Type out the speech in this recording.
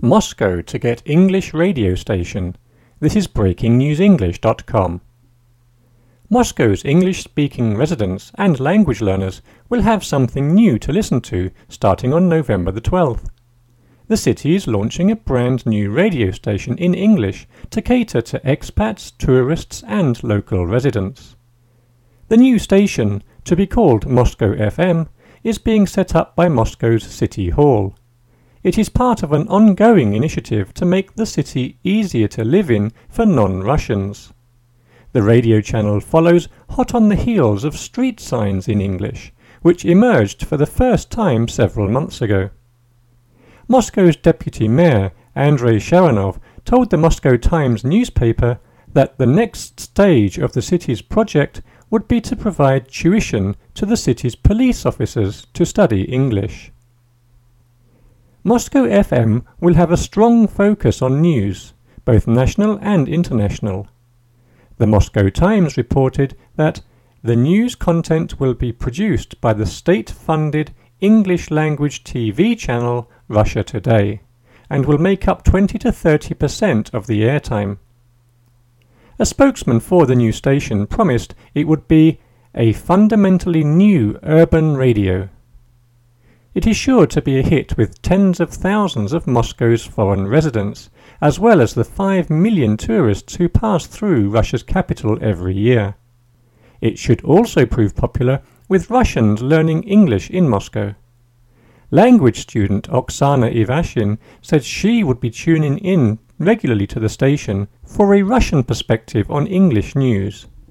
Moscow to get English radio station. This is breakingnewsenglish.com. Moscow's English-speaking residents and language learners will have something new to listen to starting on November the 12th. The city is launching a brand new radio station in English to cater to expats, tourists and local residents. The new station, to be called Moscow FM, is being set up by Moscow's City Hall. It is part of an ongoing initiative to make the city easier to live in for non-Russians. The radio channel follows hot on the heels of street signs in English, which emerged for the first time several months ago. Moscow's deputy mayor, Andrei Sharonov, told the Moscow Times newspaper that the next stage of the city's project would be to provide tuition to the city's police officers to study English. Moscow FM will have a strong focus on news, both national and international. The Moscow Times reported that the news content will be produced by the state-funded English-language TV channel Russia Today, and will make up 20 to 30% of the airtime. A spokesman for the new station promised it would be a fundamentally new urban radio. It is sure to be a hit with tens of thousands of Moscow's foreign residents, as well as the 5 million tourists who pass through Russia's capital every year. It should also prove popular with Russians learning English in Moscow. Language student Oksana Ivashin said she would be tuning in regularly to the station for a Russian perspective on English news.